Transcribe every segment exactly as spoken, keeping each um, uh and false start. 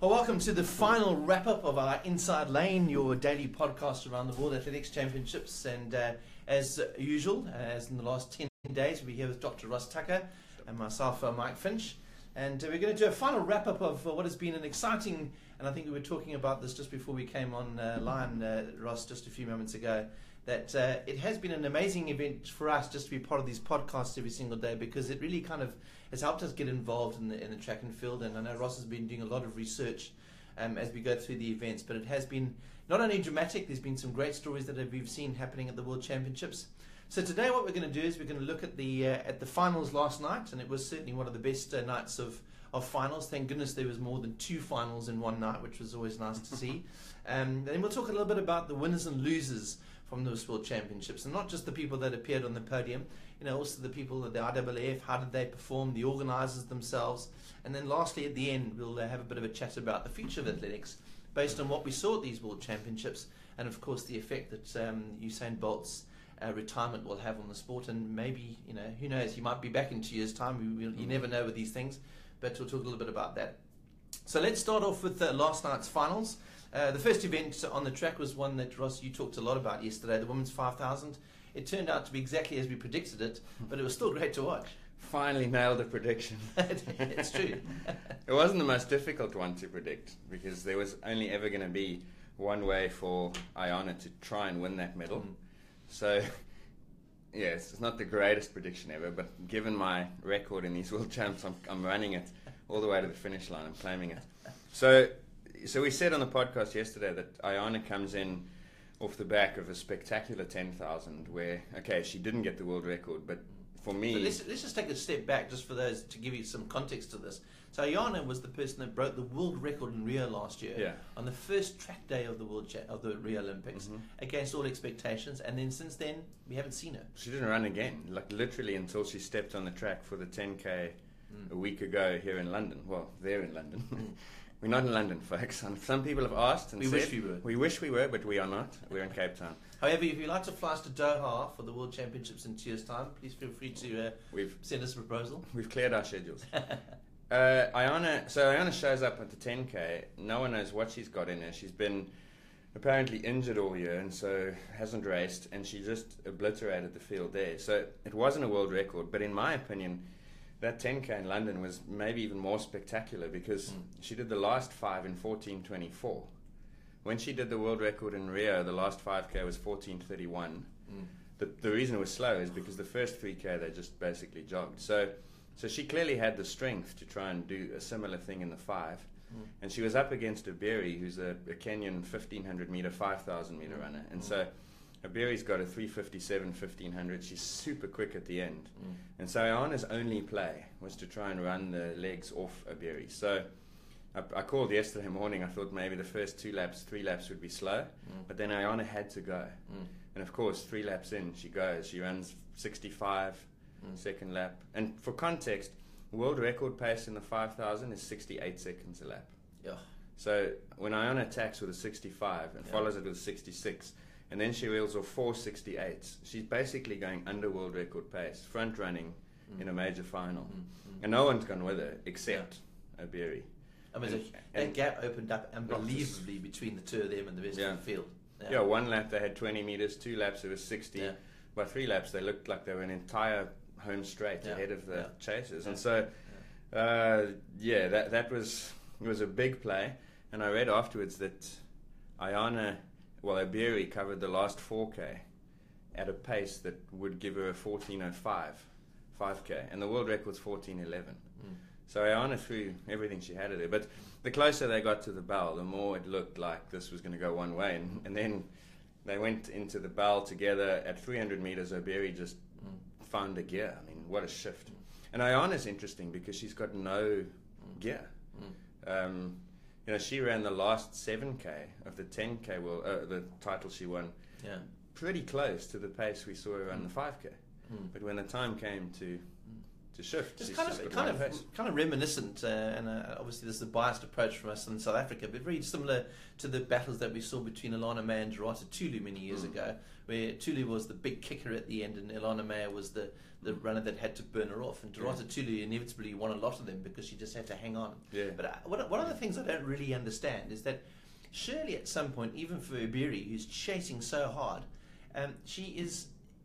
Well, welcome to the final wrap-up of our Inside Lane, your daily podcast around the World Athletics Championships. And uh, as usual, uh, as in the last ten days, we're here with Doctor Ross Tucker and myself, uh, Mike Finch. And uh, we're going to do a final wrap-up of uh, what has been an exciting, and I think we were talking about this just before we came on uh, line, uh, Ross, just a few moments ago, that uh, it has been an amazing event for us just to be part of these podcasts every single day, because it really kind of has helped us get involved in the, in the track and field. And I know Ross has been doing a lot of research um, as we go through the events, but it has been not only dramatic, there's been some great stories that we've seen happening at the World Championships. So today what we're going to do is we're going to look at the uh, at the finals last night, and it was certainly one of the best uh, nights of, of finals. Thank goodness there was more than two finals in one night, which was always nice to see. Um, then we'll talk a little bit about the winners and losers from those World Championships, and not just the people that appeared on the podium, you know, also the people at the I W A F, how did they perform, the organisers themselves, and then lastly at the end we'll uh, have a bit of a chat about the future of athletics based on what we saw at these World Championships, and of course the effect that um, Usain Bolt's uh, retirement will have on the sport. And maybe, you know, who knows, he might be back in two years' time. We, we, you never know with these things, but we'll talk a little bit about that. So let's start off with uh, last night's finals. Uh, the first event on the track was one that, Ross, you talked a lot about yesterday, the women's five thousand. It turned out to be exactly as we predicted it, but it was still great to watch. Finally nailed a prediction. It's true. It wasn't the most difficult one to predict, because there was only ever going to be one way for Ayana to try and win that medal. Mm. So, yes, it's not the greatest prediction ever, but given my record in these World Champs, I'm, I'm running it all the way to the finish line. I'm claiming it. So, so we said on the podcast yesterday that Ayana comes in off the back of a spectacular ten thousand where, okay, she didn't get the world record, but for me... But let's, let's just take a step back just for those, to give you some context to this. So Ayana was the person that broke the world record in Rio last year, yeah, on the first track day of the World Cha- of the Rio Olympics, mm-hmm, against all expectations, and then since then we haven't seen her. She didn't run again, like literally until she stepped on the track for the ten K mm. a week ago here in London. Well, they're in London. Mm. We're not in London, folks. And some people have asked and we said, wish we were. We wish we were, but we are not. We're in Cape Town. However, if you'd like to fly us to Doha for the World Championships in two years' time, please feel free to uh, we've, send us a proposal. We've cleared our schedules. uh, Ayana, so Ayana shows up at the ten K. No one knows what she's got in her. She's been apparently injured all year, and so hasn't raced, and she just obliterated the field there. So it wasn't a world record, but in my opinion, that ten K in London was maybe even more spectacular, because mm. she did the last five in fourteen twenty-four. When she did the world record in Rio, the last five K was fourteen thirty-one. Mm. The, the reason it was slow is because the first three K they just basically jogged. So so she clearly had the strength to try and do a similar thing in the five. Mm. And she was up against Abiri, who's a, a Kenyan fifteen hundred meter, five thousand meter mm. runner. And mm. so Abiri's got a three fifty-seven fifteen hundred. She's super quick at the end. Mm. And so Ayana's only play was to try and run the legs off Abiri. So I, I called yesterday morning. I thought maybe the first two laps, three laps would be slow. Mm. But then Ayana had to go. Mm. And of course, three laps in, she goes. She runs sixty-five, mm. second lap. And for context, world record pace in the five thousand is sixty-eight seconds a lap. Yeah. So when Ayana attacks with a sixty-five and yeah. follows it with sixty-six, and then she reels off four sixty-eights. She's basically going under world record pace, front running mm. in a major final. Mm. Mm. And no one's gone with her except yeah. Abiri. I mean, and, that and gap opened up unbelievably between the two of them and the rest yeah. of the field. Yeah. yeah, one lap they had twenty meters, two laps it was sixty. Yeah. By three laps they looked like they were an entire home straight yeah. ahead of the yeah. chasers. Yeah. And so, yeah, uh, yeah that, that was, it was a big play. And I read afterwards that Ayana... Well, Abiri covered the last four K at a pace that would give her a fourteen oh five five K, and the world record's fourteen eleven. Mm. So Ayana threw everything she had at her. But the closer they got to the bell, the more it looked like this was going to go one way. And, and then they went into the bell together at three hundred meters. Abiri just mm. found a gear. I mean, what a shift. Mm. And Ayana's interesting because she's got no mm. gear. Mm. Um, You know, she ran the last seven K of the ten K, well, uh, the title she won, yeah. pretty close to the pace we saw her run mm. the five K. Mm. But when the time came to to shift. It's She's kind just of got kind one of pace. kind of reminiscent, uh, and uh, obviously this is a biased approach from us in South Africa, but very similar to the battles that we saw between Ilana May and Dorota Tulu many years Mm. ago, where Tulu was the big kicker at the end, and Ilana May was the, the runner that had to burn her off, and Dorota Tulu inevitably won a lot of them because she just had to hang on. Yeah. But uh, one one of the things I don't really understand is that surely at some point, even for Iberi, who's chasing so hard, um, she is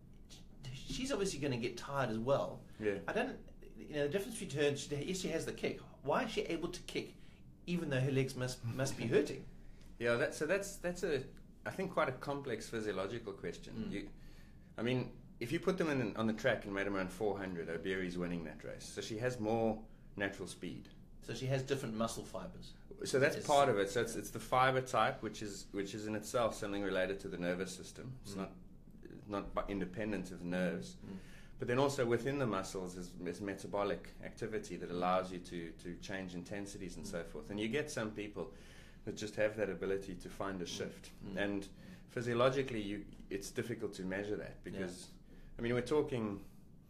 she's obviously going to get tired as well. Yeah. I don't, you know, the difference between her and she, yes, she has the kick. Why is she able to kick, even though her legs must must be hurting? Yeah, that, so that's that's a I think quite a complex physiological question. Mm. You, I mean, if you put them in on the track and made them run four hundred, Iberi's winning that race. So she has more natural speed. So she has different muscle fibers. So that's It's- part of it. So it's, it's the fiber type, which is which is in itself something related to the nervous system. It's Mm. not not bu- independent of nerves. Mm. But then also within the muscles is, is metabolic activity that allows you to, to change intensities and Mm. so forth. And you get some people that just have that ability to find a shift. Mm. And physiologically, you it's difficult to measure that because, I mean, we're talking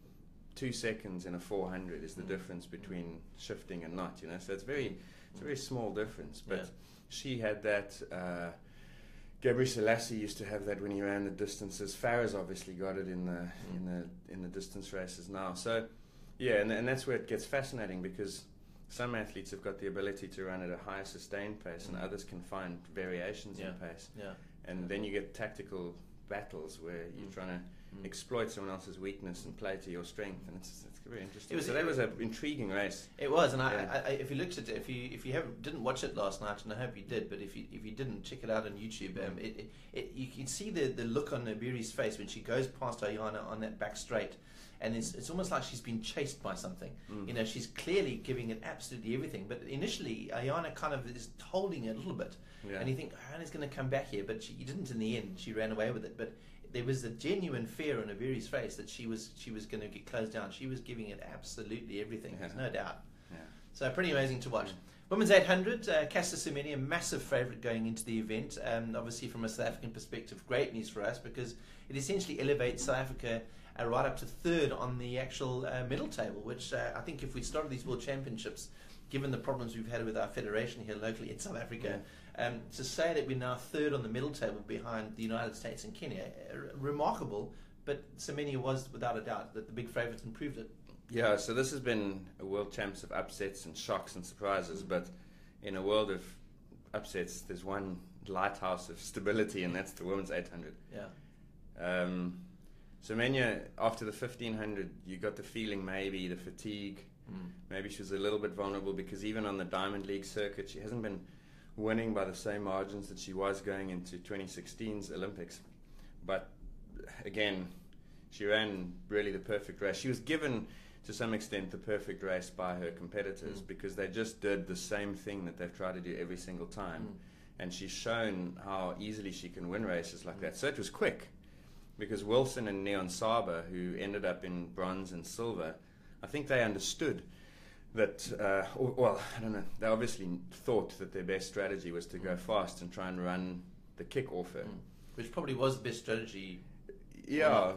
two seconds in a four hundred is the Mm. difference between shifting and not, you know. So it's very it's a very small difference. But Yeah. she had that. Uh, Gabriel Selassie used to have that when he ran the distances. Farah's obviously got it in the Mm. in the in the distance races now. So yeah, and and that's where it gets fascinating because some athletes have got the ability to run at a higher sustained pace, and Mm. others can find variations Yeah. in pace. Yeah. And then you get tactical battles where you're Mm. trying to Mm. exploit someone else's weakness and play to your strength, and it's, it's very interesting. It was- so that was an intriguing race. It was, and Yeah. I, I, if you looked at it, if you if you haven't didn't watch it last night, and I hope you did, but if you if you didn't, check it out on YouTube. Um, it, it, it you can see the, the look on Iberi's face when she goes past Ayana on that back straight, and it's it's almost like she's been chased by something. Mm. You know, she's clearly giving it absolutely everything. But initially, Ayana kind of is holding it a little bit, Yeah. and you think Ayana's going to come back here, but she didn't in the end. She ran away with it, but. There was a genuine fear on Iberi's face that she was she was going to get closed down. She was giving it absolutely everything. There's Yeah. no doubt. Yeah. So pretty amazing to watch. Mm. Women's eight hundred, uh, Caster Semenya, a massive favourite going into the event. Um, obviously, from a South African perspective, great news for us because it essentially elevates South Africa uh, right up to third on the actual uh, medal table, which uh, I think if we started these World Championships, given the problems we've had with our federation here locally in South Africa, um, to say that we're now third on the medal table behind the United States and Kenya, uh, remarkable. But Semenya was, without a doubt, that the big favourites and proved it. Yeah, so this has been a world champs of upsets and shocks and surprises, but in a world of upsets, there's one lighthouse of stability, and that's the women's eight hundred. Yeah. Um, Semenya, after the fifteen hundred, you got the feeling maybe the fatigue, Mm. maybe she was a little bit vulnerable because even on the Diamond League circuit, she hasn't been winning by the same margins that she was going into twenty sixteen's Olympics. But again, she ran really the perfect race. She was given, to some extent, the perfect race by her competitors Mm. because they just did the same thing that they've tried to do every single time. Mm. And she's shown how easily she can win races like Mm. that. So it was quick because Wilson and Neon Saba, who ended up in bronze and silver, I think they understood that, uh, or, well, I don't know, they obviously thought that their best strategy was to go Mm. fast and try and run the kick off her. Mm. Which probably was the best strategy. Yeah,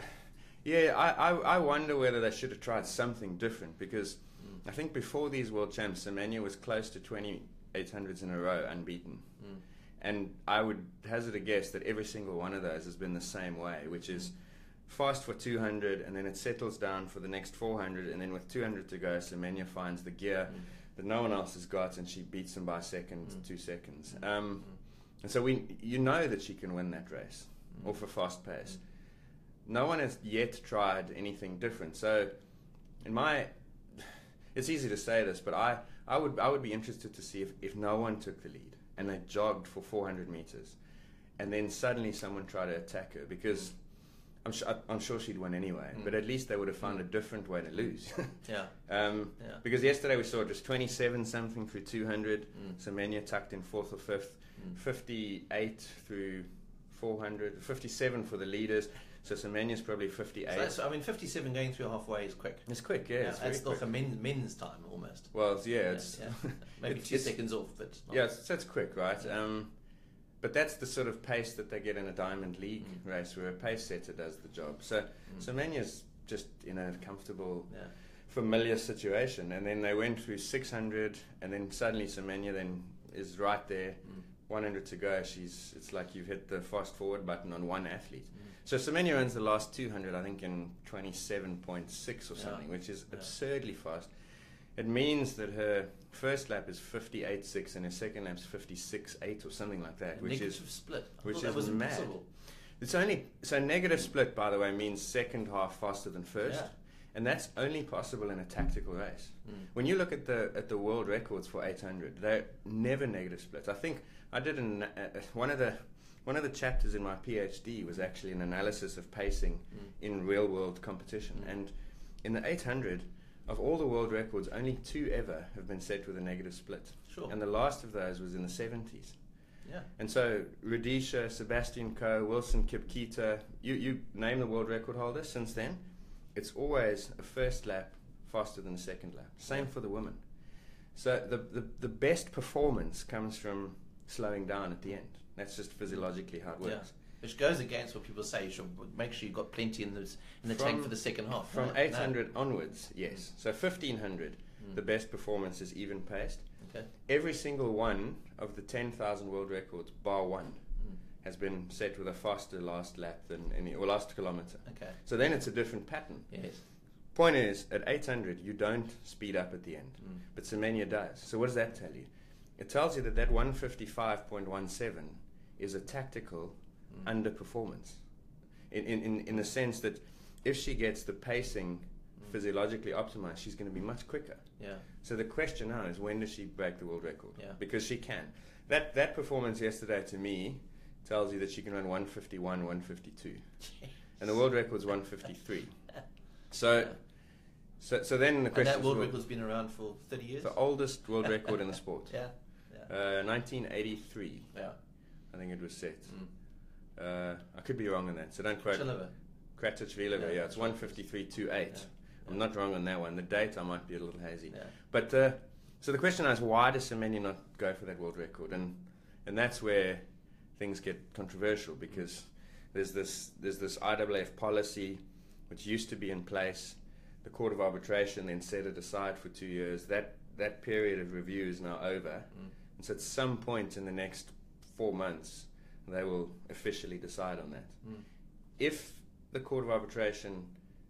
yeah. I, I, I wonder whether they should have tried something different because Mm. I think before these World Champs, Semenya was close to twenty eight hundreds in a row unbeaten. Mm. And I would hazard a guess that every single one of those has been the same way, which is fast for two hundred, and then it settles down for the next four hundred, and then with two hundred to go, Semenya finds the gear Mm. that no one else has got, and she beats them by a second, Mm. two seconds. Mm. Um, Mm. and so we, you know that she can win that race Mm. off a fast pace. No one has yet tried anything different. So, in my, it's easy to say this, but I, I would, I would be interested to see if, if no one took the lead and they jogged for four hundred meters, and then suddenly someone tried to attack her because I'm sure, I'm sure she'd win anyway. Mm. But at least they would have found a different way to lose. Yeah. um, Yeah. Because yesterday we saw it was twenty-seven something through two hundred. Mm. Semenya tucked in fourth or fifth. Mm. fifty-eight through four hundred, fifty-seven for the leaders. So Semenya's probably So fifty-eight. that's, I mean, fifty-seven going through halfway is quick. It's quick, yeah. Yeah, it's that's very like a quick. men, men's time almost. Well, it's, yeah, it's Yeah, yeah. Maybe it's- two it's- seconds off, but not. yeah, it's, that's quick, right? Yeah. Um, but that's the sort of pace that they get in a Diamond League Mm. race, where a pace setter does the job. So Mm. Semenya's just in a comfortable Yeah. familiar situation. And then they went through six hundred, and then suddenly Semenya then is right there, mm. one hundred to go. She's it's like you've hit the fast forward button on one athlete. Mm. So Semenya runs the last two hundred, I think, in twenty-seven point six or something, yeah. which is yeah. absurdly fast. It means that her first lap is fifty-eight point six and her second lap's fifty-six point eight or something like that, a which negative is split. I which that is was mad. Impossible. It's only so negative split, by the way, means second half faster than first, yeah. and that's only possible in a tactical race. Mm. When you look at the at the world records for eight hundred, they're never negative splits. I think I did an, uh, one of the one of the chapters in my PhD was actually an analysis of pacing mm. in real world competition, mm. and in the eight hundred. Of all the world records, only two ever have been set with a negative split. Sure. And the last of those was in the seventies. Yeah. And so, Rudisha, Sebastian Coe, Wilson Kipketer, you, you name the world record holder since then, it's always a first lap faster than a second lap. Same for the women. So, the, the, the best performance comes from slowing down at the end. That's just physiologically how it works. Yeah. Which goes against what people say. You should make sure you've got plenty in, this, in the from, tank for the second half. From right? eight hundred no. onwards, yes. Mm. So fifteen hundred, mm. the best performance is even paced. Okay. Every single one of the ten thousand world records, bar one, mm. has been set with a faster last lap than any, or last kilometre. Okay. So then it's a different pattern. Yes. Point is, at eight hundred, you don't speed up at the end. Mm. But Semenya does. So what does that tell you? It tells you that that one fifty-five point one seven is a tactical Mm. underperformance in, in, in, in the sense that if she gets the pacing mm. physiologically optimized, she's going to be much quicker. Yeah. So the question now is, when does she break the world record? Yeah. Because she can. That that performance yesterday to me tells you that she can run one fifty-one, one fifty-two. And the world record's one fifty-three. So, yeah. so so then the question and that world is, record's been around for thirty years? The oldest world record in the sport. Yeah. yeah. Uh, nineteen eighty-three. Yeah. I think it was set. Mm. Uh, I could be wrong on that, so don't quote. Kratochvilova, yeah, yeah, it's one fifty-three point two eight. Yeah. I'm not wrong on that one. The date I might be a little hazy. Yeah. But uh, so the question is, why does Semenya not go for that world record? And and that's where things get controversial, because there's this there's this I A A F policy which used to be in place. The Court of Arbitration then set it aside for two years. That that period of review is now over, mm. and so at some point in the next four months. They will officially decide on that. Mm. If the Court of Arbitration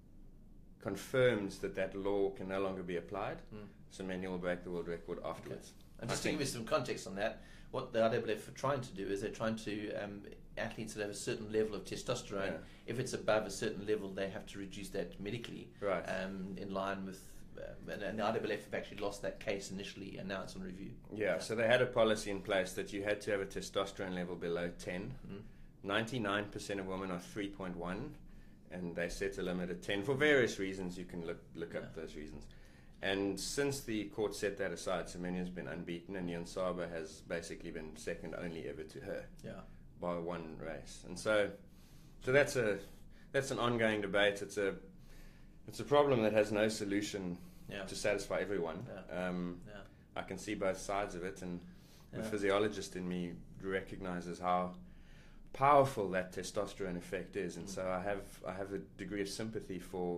confirms that that law can no longer be applied, mm. Semenya will break the world record afterwards. Okay. And just I to give you some context on that, what the I A A F are trying to do is they're trying to, um, athletes that have a certain level of testosterone, yeah. if it's above a certain level, they have to reduce that medically, right. um, in line with Um, and, and the I A A F have actually lost that case initially, and now it's on review. Yeah, yeah, so they had a policy in place that you had to have a testosterone level below ten. Mm. ninety-nine percent of women are three point one, and they set a limit at ten for various reasons. You can look look yeah. up those reasons. And since the court set that aside, Semenya's been unbeaten, and Niyonsaba has basically been second only ever to her yeah. by one race. And so, so that's a that's an ongoing debate. It's a It's a problem that has no solution yeah. to satisfy everyone. Yeah. Um, yeah. I can see both sides of it, and yeah. the physiologist in me recognizes how powerful that testosterone effect is, and mm. so I have I have a degree of sympathy for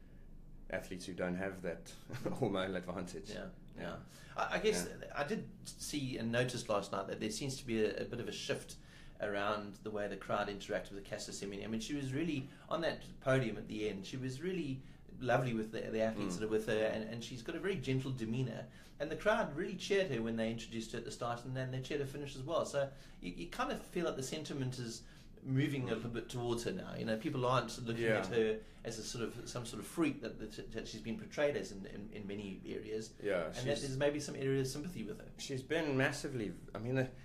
athletes who don't have that hormonal advantage. Yeah, yeah. yeah. I, I guess yeah. I did see and notice last night that there seems to be a, a bit of a shift around the way the crowd interacted with Caster Semenya. I mean, she was really on that podium at the end. She was really lovely with the, the athletes mm. that are with her, and, and she's got a very gentle demeanour. And the crowd really cheered her when they introduced her at the start, and then they cheered her finish as well. So you, you kind of feel like the sentiment is moving a little bit towards her now. You know, people aren't looking yeah. at her as a sort of some sort of freak that, that, that she's been portrayed as in, in, in many areas. Yeah, and that there's maybe some area of sympathy with her. She's been massively. I mean, the,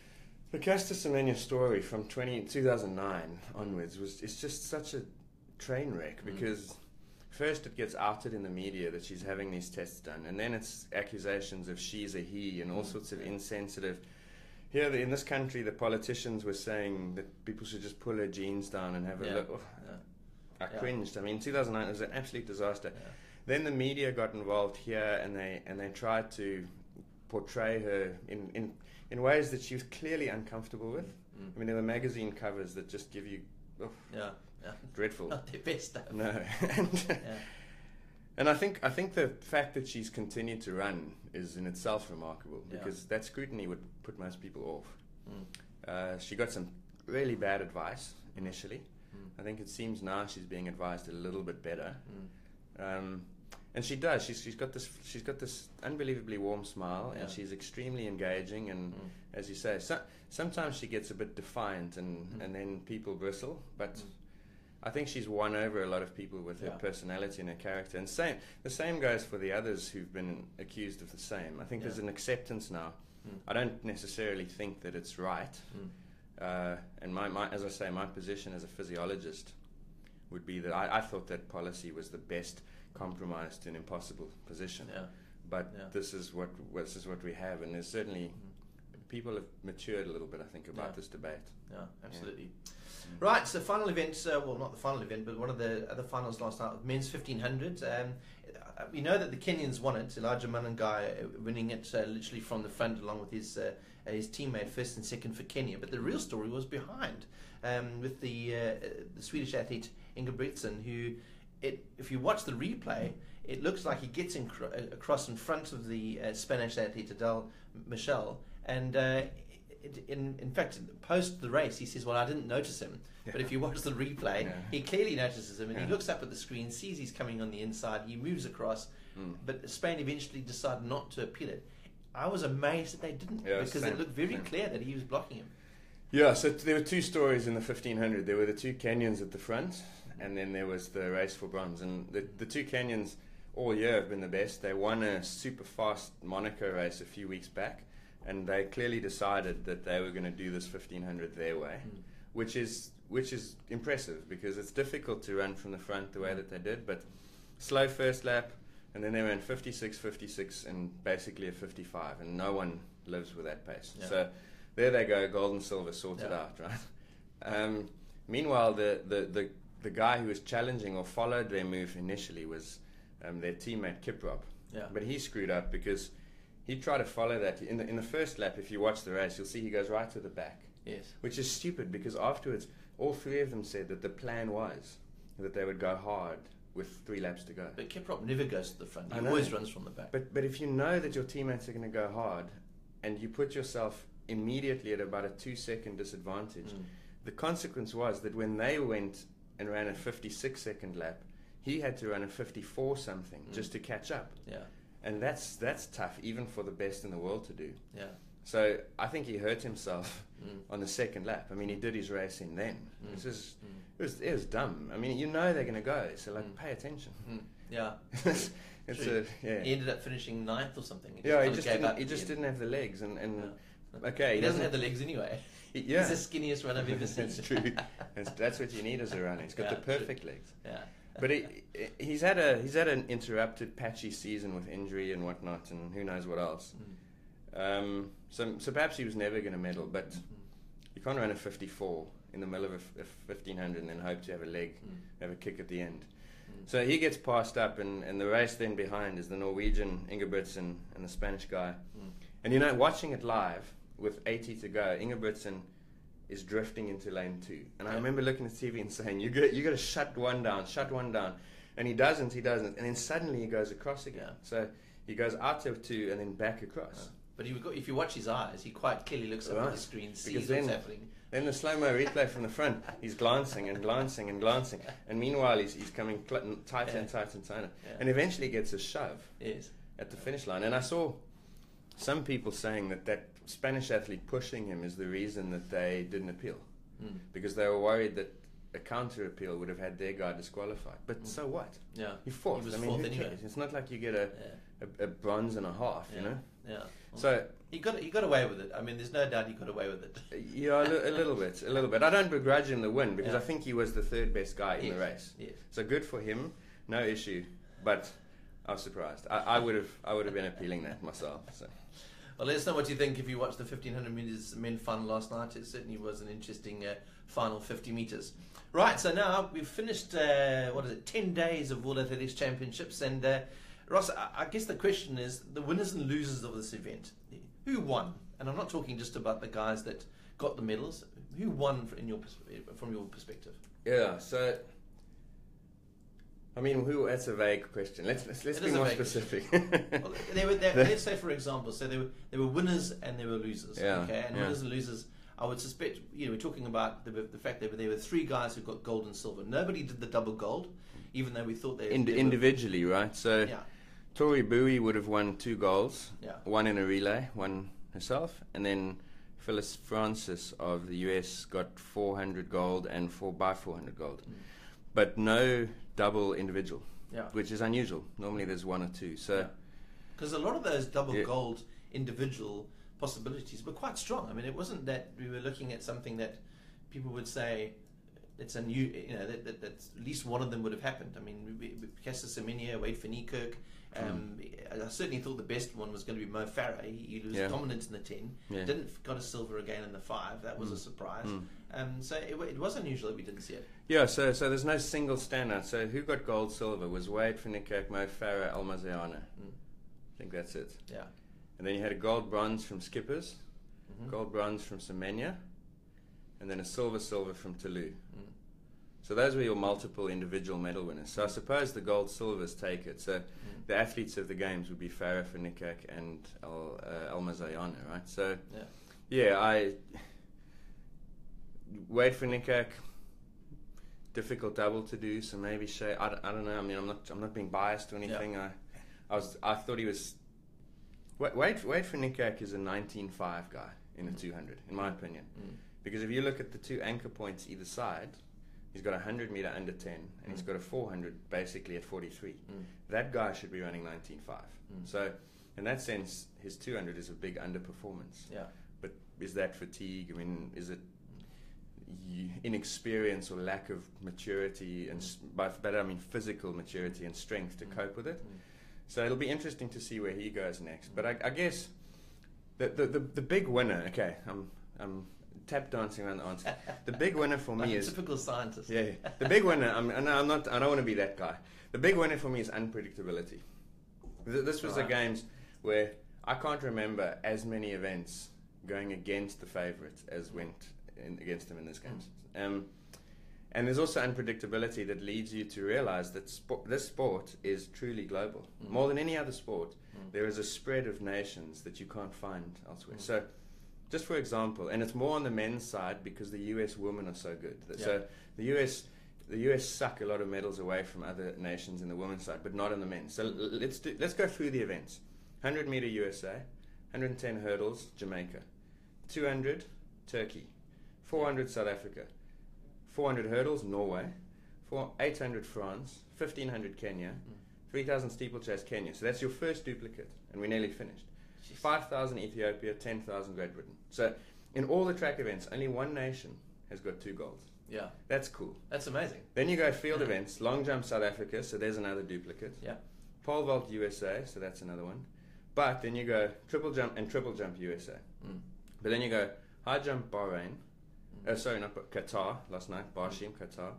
the Caster Semenya story from twenty, two thousand nine onwards was it's just such a train wreck because. Mm. First, it gets outed in the media that she's having these tests done, and then it's accusations of she's a he and all sorts of insensitive. Here in this country, the politicians were saying that people should just pull her jeans down and have a yeah. look. Oh, yeah. I cringed. I mean, two thousand nine was an absolute disaster. Yeah. Then the media got involved here, and they and they tried to portray her in, in, in ways that she was clearly uncomfortable with. Mm. I mean, there were magazine covers that just give you... Oh, yeah. Yeah. dreadful. Not the best stuff. No. and, yeah. And I think I think the fact that she's continued to run is in itself remarkable, Yeah. because that scrutiny would put most people off. Mm. Uh, she got some really bad advice initially. Mm. I think it seems now she's being advised a little bit better. Mm. Um, and she does. She's, she's got this. She's got this unbelievably warm smile, Yeah. and she's extremely engaging. And Mm. as you say, so, sometimes she gets a bit defiant, and, Mm. and then people bristle. But Mm. I think she's won over a lot of people with Yeah. her personality and her character. And same, the same goes for the others who've been accused of the same. I think Yeah. there's an acceptance now. Mm. I don't necessarily think that it's right. Mm. Uh, and my, my, as I say, my position as a physiologist would be that I, I thought that policy was the best compromise to an impossible position. Yeah. But Yeah. this is what this is what we have, and there's certainly people have matured a little bit, I think, about Yeah. this debate. Yeah, absolutely. Mm. Right, so final event, uh, well, not the final event, but one of the other finals last night, men's fifteen hundred. Um, uh, we know that the Kenyans won it. Elijah Manangai uh, winning it uh, literally from the front, along with his uh, uh, his teammate, first and second for Kenya. But the real story was behind, um, with the uh, the Swedish athlete Ingebrigtsen, who, it, if you watch the replay, it looks like he gets in cr- across in front of the uh, Spanish athlete Adele Michel, and uh, it, in in fact, post the race, he says, "Well, I didn't notice him." Yeah. But if you watch the replay, Yeah. he clearly notices him, and Yeah. he looks up at the screen, sees he's coming on the inside, he moves across, Mm. but Spain eventually decided not to appeal it. I was amazed that they didn't, Yeah, because same, it looked very same. clear that he was blocking him. Yeah, so t- there were two stories in the fifteen hundred. There were the two Kenyans at the front, and then there was the race for bronze. And the, the two Kenyans all year have been the best. They won a super fast Monaco race a few weeks back, and they clearly decided that they were going to do this fifteen hundred their way, Mm. which is which is impressive, because it's difficult to run from the front the way that they did. But slow first lap, and then they ran fifty-six, fifty-six, and basically a fifty-five, and no one lives with that pace. Yeah. So there they go, gold and silver sorted Yeah. out, right? Um, meanwhile, the, the, the, the guy who was challenging or followed their move initially was um, their teammate Kiprop. Yeah. But he screwed up because he tried to follow that. In the, in the first lap, if you watch the race, you'll see he goes right to the back, Yes. which is stupid, because afterwards, all three of them said that the plan was that they would go hard with three laps to go. But Kiprop never goes to the front. He I know. always runs from the back. But but if you know that your teammates are going to go hard, and you put yourself immediately at about a two second disadvantage, Mm. the consequence was that when they went and ran a fifty-six second lap, he had to run a fifty-four something Mm. just to catch up, Yeah. and that's that's tough even for the best in the world to do. Yeah. So I think he hurt himself Mm. on the second lap. I mean, he did his racing then. Mm. This is Mm. it was it was dumb. I mean, you know they're going to go, so like Mm. pay attention. Mm. Yeah. it's it's True. a yeah. He ended up finishing ninth or something. He Yeah, he kinda just gave didn't, up he at just the end. didn't have the legs, and, and Yeah. okay, He doesn't have the legs anyway. he- yeah, He's the skinniest one I've ever seen. that's true. That's, that's what you need as a runner. He's got Yeah, the true. perfect legs. Yeah. But he, he's had a he's had an interrupted, patchy season with injury and whatnot, and who knows what else. Mm. Um, so so perhaps he was never going to medal, but Mm. you can't run a fifty-four in the middle of a, f- a fifteen hundred and then hope to have a leg, Mm. have a kick at the end. Mm. So he gets passed up, and, and the race then behind is the Norwegian Ingebrigtsen and the Spanish guy. Mm. And you know, watching it live with eighty to go, Ingebrigtsen is drifting into lane two. And I Yeah. remember looking at T V and saying, you got you got to shut one down, shut one down. And he doesn't, he doesn't. And then suddenly he goes across again. Yeah. So he goes out of two and then back across. Yeah. But he, if you watch his eyes, he quite clearly looks up at Right. the screen, sees Because what's then- happening. Then the slow-mo replay from the front, he's glancing and glancing and glancing. And meanwhile, he's, he's coming cl- tighter Yeah. and tighter and tighter. Yeah. And eventually gets a shove Yes. at the finish line. And I saw some people saying that that Spanish athlete pushing him is the reason that they didn't appeal, Mm. because they were worried that a counter appeal would have had their guy disqualified. But Mm. so what? Yeah. You're fourth. He was I mean, fourth who anyway. cares? It's not like you get a, Yeah. a, a bronze and a half, you Yeah. know? Yeah. So, He got he got away with it. I mean, there's no doubt he got away with it. yeah, a, li- a little bit, a little bit. I don't begrudge him the win, because Yeah. I think he was the third best guy in Yes. the race. Yes. So good for him, no issue. But I was surprised. I, I would have, I would have been appealing that myself. So. Well, let us know what you think if you watched the fifteen hundred metres men final last night. It certainly was an interesting uh, final fifty metres. Right, so now we've finished, uh, what is it, ten days of World Athletics Championships. And uh, Ross, I, I guess the question is the winners and losers of this event. Who won? And I'm not talking just about the guys that got the medals. Who won in your pers- from your perspective? Yeah, so I mean, who? That's a vague question. Let's let's, let's It be is a more vague specific. Well, they were, they, let's say, for example, so there were there were winners and there were losers. Yeah, Okay, and yeah. winners and losers. I would suspect, you know, we're talking about the, the fact that there were three guys who got gold and silver. Nobody did the double gold, even though we thought they, Ind- they were, individually, right? So yeah, Tori Bowie would have won two golds, yeah, one in a relay, one herself, and then Phyllis Francis of the U S got four hundred gold and four by four hundred gold, Mm. but no double individual, yeah. which is unusual. Normally there's one or two. So Because a lot of those double Yeah. gold individual possibilities were quite strong. I mean, it wasn't that we were looking at something that people would say it's a new, you know, that, that, that at least one of them would have happened. I mean, we- we- Caster Semenya, Wade van Niekerk. Um, I certainly thought the best one was going to be Mo Farah. He, he was Yeah. dominant in the ten, Yeah. didn't got a silver again in the five. That was a surprise. Mm. Um, so it, wa- it was unusual that we didn't see it. yeah, so so there's no single standout. So who got gold, silver was Wade van Niekerk, Mo Farah, Almaziana. Mm. I think that's it. Yeah. And then you had a gold bronze from Skippers, Mhm. gold bronze from Semenya, and then a silver silver from Toulouse. Mm. So those were your multiple individual medal winners. So I suppose the gold silvers take it. So the athletes of the games would be Farah van Niekerk and Al, uh, Almaziana, right? So Yeah. yeah, I Wade van Niekerk, difficult double to do. So maybe Shay. I, don't- I don't know. I mean, I'm not I'm not being biased or anything. I I was I thought he was. Wa- Wade Wade van Niekerk is a nineteen five guy in a two hundred, in my opinion. Mm. Because if you look at the two anchor points either side, he's got a one hundred meter under ten, and he's Mm. got a four hundred basically at forty-three. Mm. That guy should be running nineteen five. Mm. So, in that sense, his two hundred is a big underperformance. Yeah. But is that fatigue? I mean, is it y- inexperience or lack of maturity, and s- by better I mean physical maturity and strength to Mm. cope with it? Mm. So it'll be interesting to see where he goes next. But I, I guess the, the the the big winner. Okay, I'm I'm tap dancing around the answer. The big winner for Like me a is typical scientist. yeah, yeah. The big winner. I'm, no, I'm not. I don't want to be that guy. The big winner for me is unpredictability. Th- This was the Right. games where I can't remember as many events going against the favourite as went in, against them in these games. Um, and there's also unpredictability that leads you to realise that spo- this sport is truly global. Mm. More than any other sport, Mm. there is a spread of nations that you can't find elsewhere. Mm. So, just for example, and it's more on the men's side because the U S women are so good. Yeah. So the U S the U S suck a lot of medals away from other nations in the women's side, but not in the men's. So l- let's do, let's go through the events. one hundred meter U S A, one hundred ten hurdles Jamaica, two hundred Turkey, four hundred South Africa, four hundred hurdles Norway, four, eight hundred France, fifteen hundred Kenya, three thousand steeplechase Kenya. So that's your first duplicate, and we're nearly finished. five thousand Ethiopia, ten thousand Great Britain. So in all the track events, only one nation has got two golds. Yeah. That's cool. That's amazing. Then you go field Yeah. events, long jump South Africa, so there's another duplicate. Yeah. Pole vault U S A, so that's another one. But then you go triple jump and triple jump U S A. Mm. But then you go high jump Bahrain. Mm. Uh, sorry, not Ba- Qatar last night. Barshim, Qatar.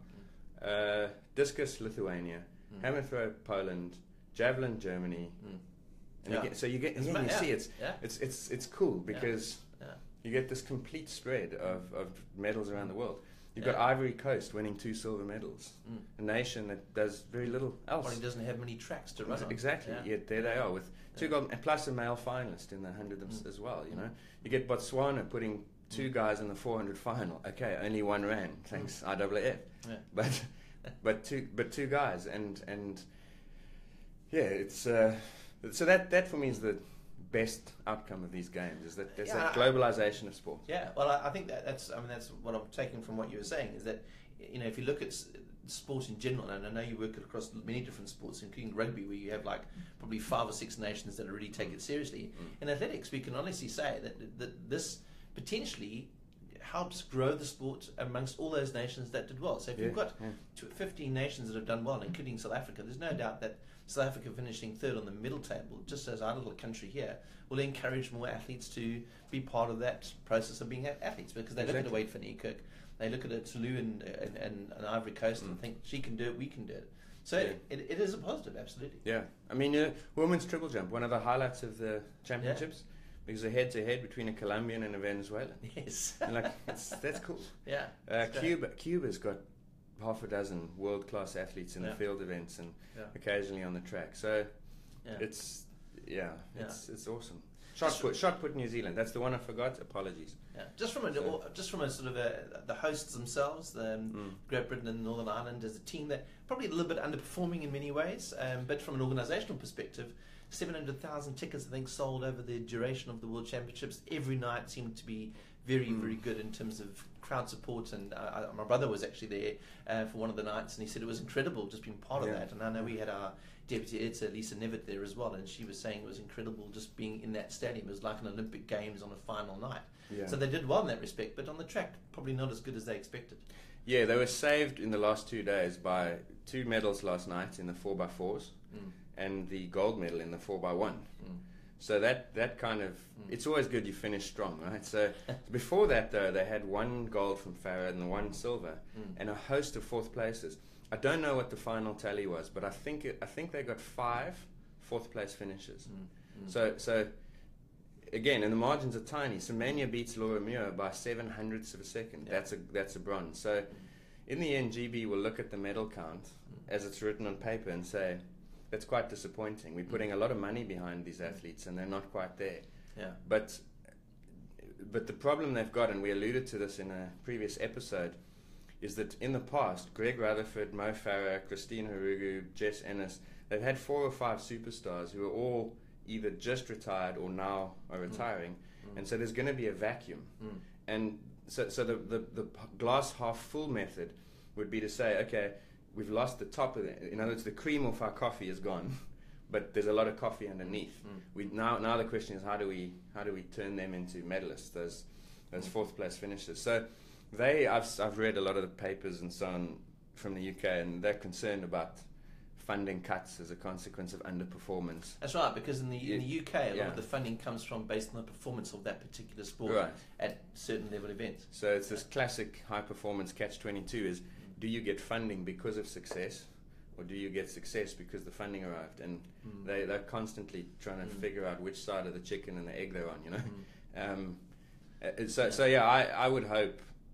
Uh, discus Lithuania. Mm. Hammer throw Poland. Javelin Germany. Mm. And Yeah. you get, so you get It's yeah, ma- you yeah. see it's Yeah. it's it's it's cool because Yeah. you get this complete spread of, of medals around the world. You've Yeah. got Ivory Coast winning two silver medals, Mm. a nation that does very little else. Well, he doesn't have many tracks to run Ex- on. Exactly. Yeah. Yet there they are with two Yeah. gold and plus a male finalist in the hundred Mm. as well. You Mm. know, you get Botswana putting two Mm. guys in the four hundred final. Okay, only one ran. Thanks I W F. Yeah. But but two but two guys and and yeah, it's uh, so that that for me is the best outcome of these games is that there's Yeah, that I- globalization of sport. Yeah, well, I, I think that that's I mean that's what I'm taking from what you were saying is that you know if you look at s- sport in general, and I know you work across many different sports, including rugby, where you have like probably five or six nations that really take it seriously. Mm. In athletics, we can honestly say that that this potentially helps grow the sport amongst all those nations that did well. So if Yeah, you've got yeah. tw- fifteen nations that have done well, including South Africa, there's no doubt that South Africa finishing third on the middle table, just as our little country here, will encourage more athletes to be part of that process of being a- athletes because they look at a Exactly. Wade van Niekerk, they look at a Toulouse and, and, and, and Ivory Coast Mm. and think she can do it, we can do it. So Yeah. it, it is a positive, absolutely. Yeah, I mean, uh, women's triple jump, one of the highlights of the championships, because a head-to-head between a Colombian and a Venezuelan. Yes. And like, it's, that's cool. Yeah. Uh, it's great. Cuba, Cuba's got half a dozen world-class athletes in Yeah. the field events and Yeah. occasionally on the track. So Yeah. it's yeah, Yeah. it's it's awesome. Shot put, shot put New Zealand. That's the one I forgot. Apologies. Yeah. Just from a So- just from a sort of a, the hosts themselves, um, Mm. Great Britain and Northern Ireland as a team that probably a little bit underperforming in many ways, um, but from an organisational perspective, seven hundred thousand tickets I think sold over the duration of the World Championships. Every night seemed to be very Mm. very good in terms of crowd support, and uh, I, my brother was actually there uh, for one of the nights, and he said it was incredible just being part Yeah. of that. And I know we had our deputy editor Lisa Nevitt there as well, and she was saying it was incredible just being in that stadium. It was like an Olympic Games on a final night. Yeah. So they did well in that respect, but on the track, probably not as good as they expected. Yeah, they were saved in the last two days by two medals last night in the four by fours Mm. and the gold medal in the four by one. Mm. So that that kind of Mm. it's always good you finish strong, right? So before that though, they had one gold from Farah and one silver Mm. and a host of fourth places. I don't know what the final tally was, but I think it, I think they got five fourth place finishes. Mm. Mm. So so again, and the margins are tiny. Semenya beats Laura Muir by seven hundredths of a second. Yeah. That's a that's a bronze. So in the end, G B will look at the medal count Mm. as it's written on paper and say, that's quite disappointing. We're putting a lot of money behind these athletes and they're not quite there. Yeah. But but the problem they've got, and we alluded to this in a previous episode, is that in the past, Greg Rutherford, Mo Farah, Christine Harugu, Jess Ennis, they've had four or five superstars who are all either just retired or now are retiring. Mm. And so there's going to be a vacuum. Mm. And so, so the, the, the glass half full method would be to say, okay, we've lost the top of it. In other words, the cream of our coffee is gone, but there's a lot of coffee underneath. Mm. We now now the question is how do we how do we turn them into medalists? Those those fourth place finishers. So they I've I've read a lot of the papers and so on from the U K, and they're concerned about funding cuts as a consequence of underperformance. That's right, because in the in the U K, a lot Yeah. of the funding comes from based on the performance of that particular sport Right. at certain level events. So it's this classic high performance catch twenty-two is, do you get funding because of success, or do you get success because the funding arrived? And Mm. they, they're constantly trying to Mm. figure out which side of the chicken and the egg they're on, you know? Mm. Um, uh, so, so yeah, I, I would hope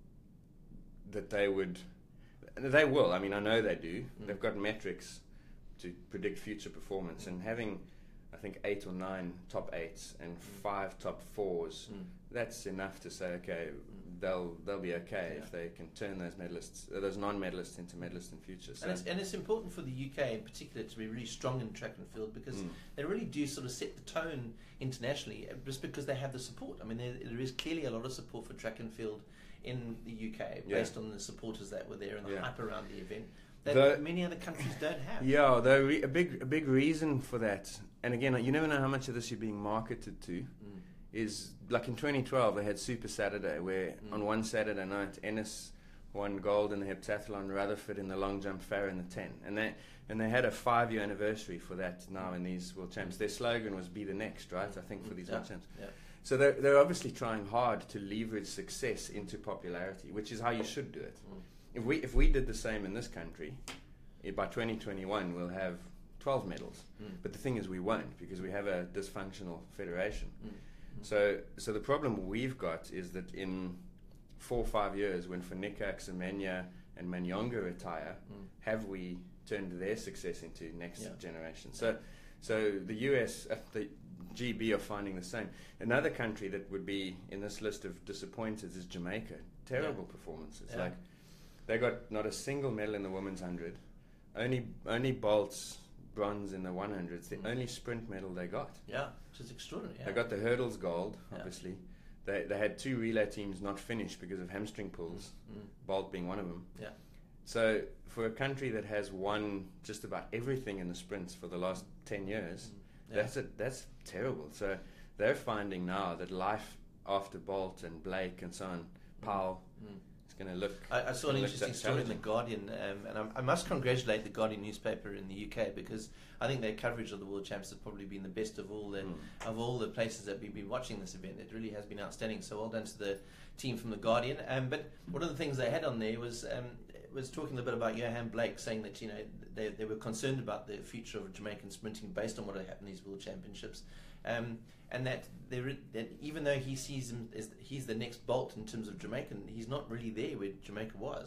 that they would, they will, I mean, I know they do. Mm. They've got metrics to predict future performance, and having, I think, eight or nine top eights and five top fours, Mm. that's enough to say, okay, they'll they'll be okay Yeah. if they can turn those medalists, uh, those non-medalists into medalists in future. So, And it's, and it's important for the U K in particular to be really strong in track and field, because Mm. they really do sort of set the tone internationally, uh, just because they have the support. I mean, there, there is clearly a lot of support for track and field in the U K Yeah. based on the supporters that were there and the Yeah. hype around the event that The- many other countries don't have. yeah, the re- a big a big reason for that, and again, you never know how much of this you're being marketed to. Mm. Is like in twenty twelve they had Super Saturday, where Mm. on one Saturday night Ennis won gold in the heptathlon, Rutherford in the long jump, Farah in the ten, and they and they had a five year anniversary for that now in these World Champs. Their slogan was "Be the next," right? I think for these Yeah. World Champs. Yeah. So they're they're obviously trying hard to leverage success into popularity, which is how you should do it. Mm. If we if we did the same in this country, eh, by twenty twenty-one we'll have twelve medals. Mm. But the thing is, we won't, because we have a dysfunctional federation. Mm. So, so the problem we've got is that in four or five years, when Fanikak, Semenya, and Manyonga retire, Mm. have we turned their success into next Yeah. generation? So, so the U S, uh, the G B are finding the same. Another country that would be in this list of disappointed is Jamaica. Terrible Yeah. performances. Yeah. Like they got not a single medal in the women's hundred. Only, only Bolt's bronze in the one hundred. It's the Mm. only sprint medal they got. Yeah, which is extraordinary. Yeah. They got the hurdles gold, Yeah. obviously. They they had two relay teams not finish because of hamstring pulls, Mm. Bolt being one of them. Yeah. So for a country that has won just about everything in the sprints for the last ten years, Mm. Yeah. that's a, that's terrible. So they're finding now that life after Bolt and Blake and so on, Powell, Mm. is going to look. I, I saw an gonna look interesting story in the challenging. Guardian, um, and I, I must congratulate the Guardian newspaper in the U K, because I think their coverage of the World Champs has probably been the best of all the Mm. of all the places that we've been watching this event. It really has been outstanding. So well done to the team from the Guardian. Um, but one of the things they had on there was um, was talking a little bit about Johan Blake, saying that you know they they were concerned about the future of Jamaican sprinting based on what had happened in these World Championships. Um, and that, there, that even though he sees him as he's the next Bolt in terms of Jamaican, he's not really there where Jamaica was.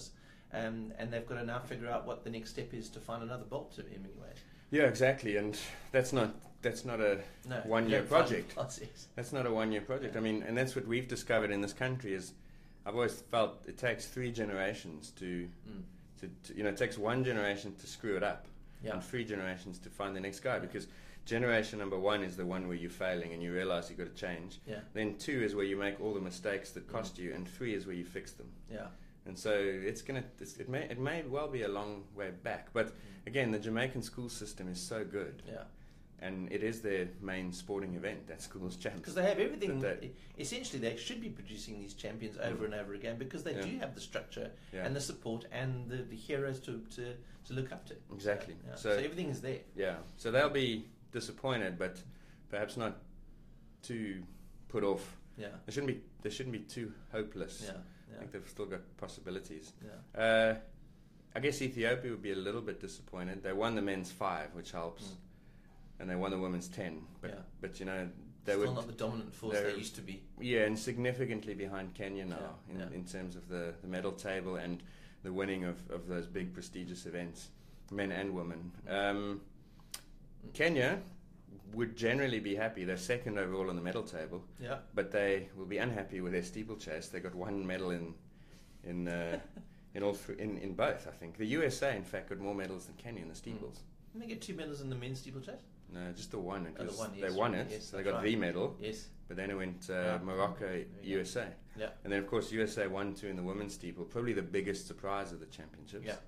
um, and they've got to now figure out what the next step is to find another Bolt in many ways. Yeah, exactly, and that's not that's not a No, one-year you don't find project. the process. That's not a one-year project. I mean, and that's what we've discovered in this country is, I've always felt it takes three generations to, Mm. to, to you know, it takes one generation to screw it up, Yeah. and three generations to find the next guy. Because generation number one is the one where you're failing and you realize you've got to change. Yeah. Then two is where you make all the mistakes that cost you, and three is where you fix them. Yeah. And so it's gonna, it's, it may, it may well be a long way back. But again, the Jamaican school system is so good, Yeah. and it is their main sporting event, that school's champs. Because they have everything. That they- Essentially, they should be producing these champions over and over again because they Yeah. do have the structure Yeah. and the support and the, the heroes to, to, to look up to. Exactly. Yeah. So, So- everything is there. Yeah, so they'll be disappointed, but perhaps not too put off. Yeah. They shouldn't be. They shouldn't be too hopeless. Yeah. I Yeah. think they've still got possibilities. Yeah. Uh, I guess Ethiopia would be a little bit disappointed. They won the men's five, which helps, Mm. and they won the women's ten. But Yeah. but you know they Still would. not the dominant force they're- they used to be. Yeah, and significantly behind Kenya now Yeah, in, yeah. in terms of the, the medal table and the winning of, of those big prestigious events, men and women. Um, Kenya would generally be happy. They're second overall on the medal table, Yeah. but they will be unhappy with their steeplechase. They got one medal in in uh, in all th- in in both. I think the U S A, in fact, got more medals than Kenya in the steeples. Didn't they get two medals in the men's steeplechase? No, just the one. Oh, the Because one, they yes, won right, it, yes, so they that's got right. the medal. Yes. But then it went uh, Yeah. Morocco, There you U S A. Yeah. And then, of course, U S A won two in the women's steeple, probably the biggest surprise of the championships. Yeah.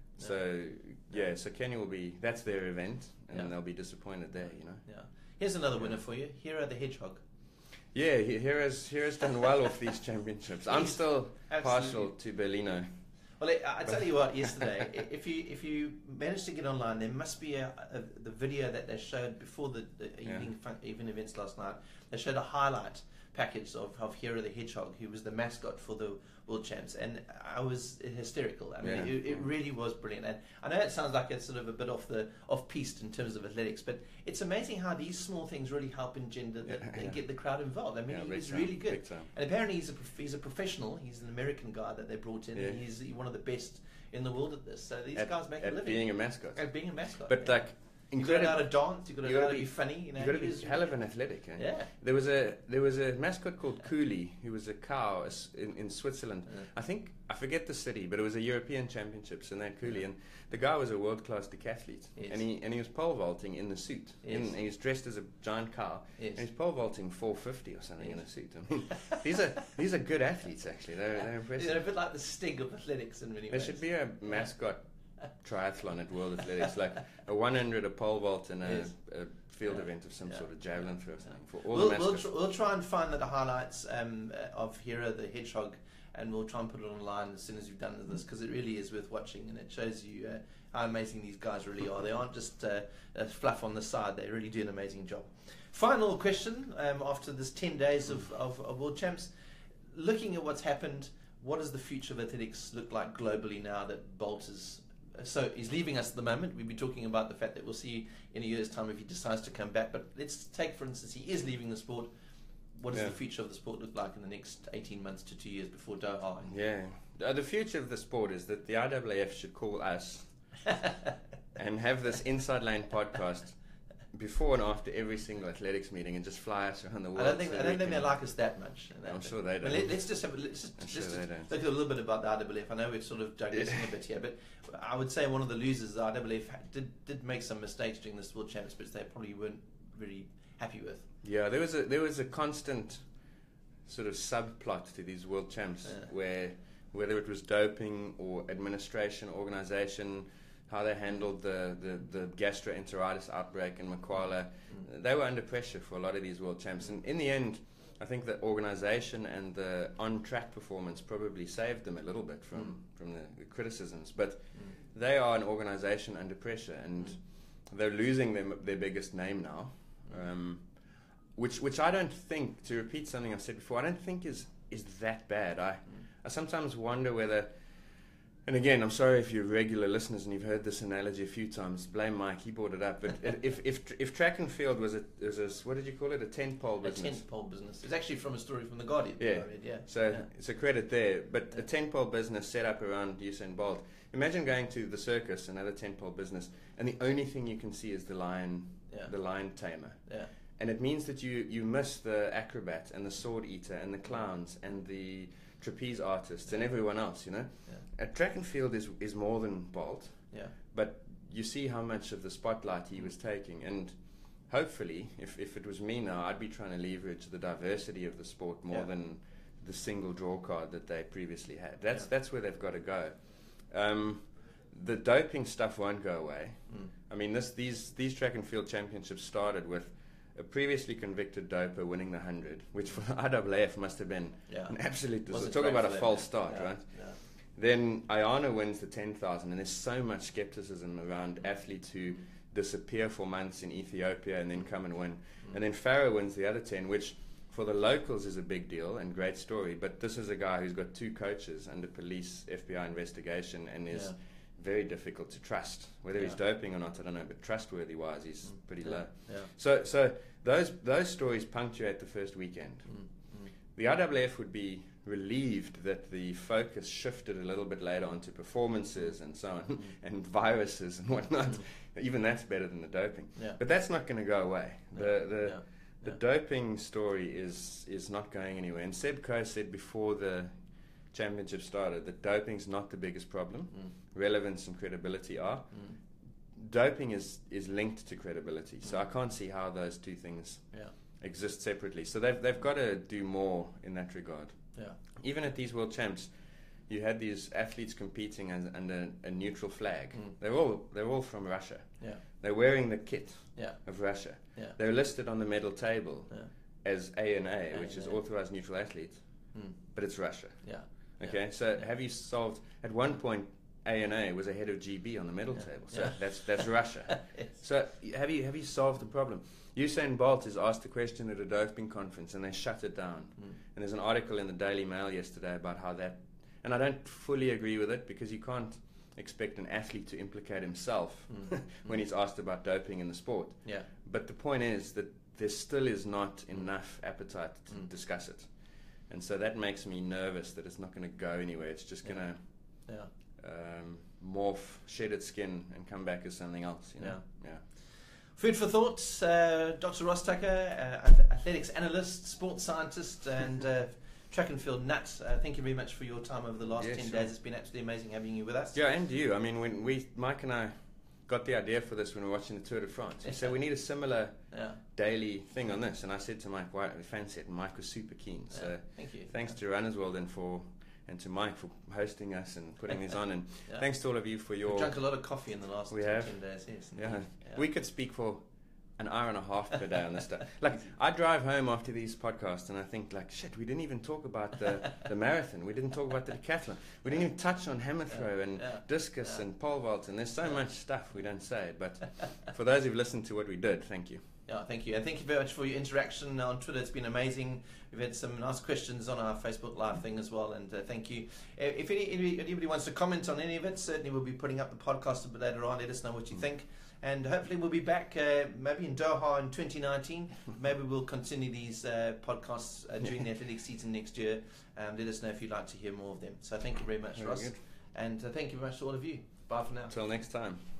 So, yeah, so Kenya will be, that's their event, and Yeah. they'll be disappointed there, you know. Yeah. Here's another Yeah. winner for you. Hero the Hedgehog. Yeah, he- Hera's, Hera's done well off these championships. I'm He's- still partial absolutely. to Berlino. Well, I, I tell you what. Yesterday, i- if you if you managed to get online, there must be a, a the video that they showed before the, the Yeah. evening fun, evening events last night. They showed a highlight package of, of Hero the Hedgehog, who was the mascot for the World Champs, and I was hysterical. I mean, Yeah. it, it really was brilliant. And I know it sounds like it's sort of a bit off the off piste in terms of athletics, but it's amazing how these small things really help engender the, Yeah, and yeah. get the crowd involved. I mean, Yeah, he big was time, really good. big time. And apparently he's a prof- he's a professional. He's an American guy that they brought in, Yeah. and he's one of the best in the world at this. So these At, guys make a at living being a mascot. at being a mascot. But, yeah. like, you've got to know incredible. how to dance. You've got to You know how gotta to be be- funny. You know, You've got to he be was hell of really an athletic. Eh? Yeah. There was a there was a mascot called Cooley, who was a cow as- in, in Switzerland. Yeah. I think I forget the city, but it was a European Championships, and they had Cooley, and the guy was a world class decathlete, Yes. and he and he was pole vaulting in the suit, Yes. in, and he was dressed as a giant cow, Yes. and he's pole vaulting four fifty or something in Yes. a suit. I mean, these are these are good athletes actually. They're, they're impressive. They're a bit like the Stig of athletics in many There ways. should be a mascot triathlon at World Athletics, like a one hundred, a pole vault, and a, Yes. a field Yeah. event of some Yeah. sort of javelin throw or something for all We'll, the we'll, mascots. tr- we'll try and find the highlights um, uh, of Hero the Hedgehog, and we'll try and put it online as soon as we've done this, because it really is worth watching, and it shows you uh, how amazing these guys really are. They aren't just uh, a fluff on the side; they really do an amazing job. Final question um, after this ten days of, of, of World Champs, looking at what's happened, what does the future of athletics look like globally now that Bolt is? So he's leaving us at the moment. We've been talking about the fact that we'll see in a year's time if he decides to come back. But let's take, for instance, he is leaving the sport. What does Yeah. the future of the sport look like in the next eighteen months to two years before Doha? Yeah. Uh, the future of the sport is that the I A A F should call us and have this Inside Lane podcast before and after every single athletics meeting and just fly us around the world. I don't think so I don't we think they can- like us that much. I'm sure they But don't. let, us just have a, let's just, I'm just sure they don't. look at a little bit about the I A A F. I know we've sort of digressing a bit here, but I would say one of the losers, the I A A F, did did make some mistakes during this World Champs, but they probably weren't really happy with. Yeah, there was a there was a constant sort of subplot to these world champs Yeah. where whether it was doping or administration, organization, how they handled the, the, the gastroenteritis outbreak in Makwala, Mm. they were under pressure for a lot of these world champs. And in the end, I think the organization and the on-track performance probably saved them a little bit from, Mm. from the, the criticisms. But they are an organization under pressure, and Mm. they're losing their, their biggest name now. Um, which which I don't think, to repeat something I've said before, I don't think is is that bad. I I sometimes wonder whether, And again, I'm sorry if you're regular listeners and you've heard this analogy a few times. Blame Mike, he brought it up. But if if if track and field was a, was a what did you call it? A tent pole business. A tent pole business. It's actually from a story from the Guardian. Yeah. I read, yeah. So yeah. it's a credit there. But Yeah. a tent pole business set up around Usain Bolt. Imagine going to the circus, another tent pole business, and the only thing you can see is the lion, Yeah. the lion tamer. Yeah. And it means that you you miss the acrobat and the sword eater and the clowns and the trapeze artists and everyone else, you know. Yeah. A track and field is is more than Bolt, Yeah. but you see how much of the spotlight he was taking, and hopefully, if, if it was me now, I'd be trying to leverage the diversity of the sport more Yeah. than the single draw card that they previously had. That's Yeah. that's where they've got to go. Um, the doping stuff won't go away. Mm. I mean, this these these track and field championships started with a previously convicted doper winning the hundred, which for the I A A F must have been Yeah. an absolute Was disaster. it Talk great about a for them, false yeah. start, Yeah. right? Yeah. Then Ayana wins the ten thousand, and there's so much skepticism around athletes who disappear for months in Ethiopia and then come and win. Mm. And then Farah wins the other ten, which for the locals is a big deal and great story. But this is a guy who's got two coaches under police F B I investigation and is Yeah. very difficult to trust. Whether he's Yeah. doping or not, I don't know, but trustworthy-wise, he's Mm. pretty Yeah. low. Yeah. So, so those those stories punctuate the first weekend. Mm. Mm. The I A A F would be relieved that the focus shifted a little bit later onto performances and so on, Mm. and viruses and whatnot. Mm. Even that's better than the doping. Yeah. But that's not going to go away. No. The the Yeah. the Yeah. doping story is is not going anywhere. And Seb Coe said before the championship started that doping's not the biggest problem. Mm. Relevance and credibility are. Mm. Doping is is linked to credibility. So Mm. I can't see how those two things Yeah. exist separately. So they've they've got to do more in that regard. Yeah. Even at these world champs, you had these athletes competing as, under a neutral flag. Mm. They're all they're all from Russia. Yeah. They're wearing the kit Yeah. of Russia. Yeah. They're listed on the medal table Yeah. as A N A, which is A N A. authorized neutral athlete, Mm. but it's Russia. Yeah. Okay, Yeah. so Yeah. have you solved? At one point, A N A was ahead of G B on the medal Yeah. table. So Yeah. that's that's Russia. Yes. So have you have you solved the problem? Usain Bolt is asked a question at a doping conference, and they shut it down. Mm. And there's an article in the Daily Mail yesterday about how that, and I don't fully agree with it because you can't expect an athlete to implicate himself Mm. when he's asked about doping in the sport. Yeah. But the point is that there still is not enough appetite to Mm. discuss it. And so that makes me nervous that it's not going to go anywhere. It's just Yeah. going Yeah. to um, morph, shed its skin, and come back as something else. You know? Yeah. Food for thought, uh, Doctor Ross Tucker, uh, ath- athletics analyst, sports scientist, and uh, track and field nut. Uh, thank you very much for your time over the last Yeah, ten sure. days. It's been absolutely amazing having you with us. Yeah, and you. I mean, when we, Mike and I got the idea for this when we were watching the Tour de France. We said we need a similar Yeah. daily thing on this. And I said to Mike, why don't we fancy it? And Mike was super keen. So Yeah. Thank you. thanks to Runners World and for and to Mike for hosting us and putting these on. And Yeah. thanks to all of you for your... We've drunk a lot of coffee in the last We ten have. days. Yes. Yeah. indeed. Yeah. We could speak for an hour and a half per day on this stuff. Like, I drive home after these podcasts and I think, like, shit, we didn't even talk about the, the marathon. We didn't talk about the decathlon. We didn't even touch on hammer throw Yeah, and yeah, discus yeah. and pole vault. And there's so Yeah. much stuff we don't say. But for those who've listened to what we did, thank you. Yeah, thank you. And thank you very much for your interaction on Twitter. It's been amazing. We've had some nice questions on our Facebook Live thing as well, and uh, thank you. Uh, if any, any, anybody wants to comment on any of it, certainly we'll be putting up the podcast a bit later on. Let us know what you think. And hopefully we'll be back uh, maybe in Doha in twenty nineteen. Maybe we'll continue these uh, podcasts uh, during the athletics season next year. Um, let us know if you'd like to hear more of them. So thank you very much, Very Ross. good. And uh, thank you very much to all of you. Bye for now. Until next time.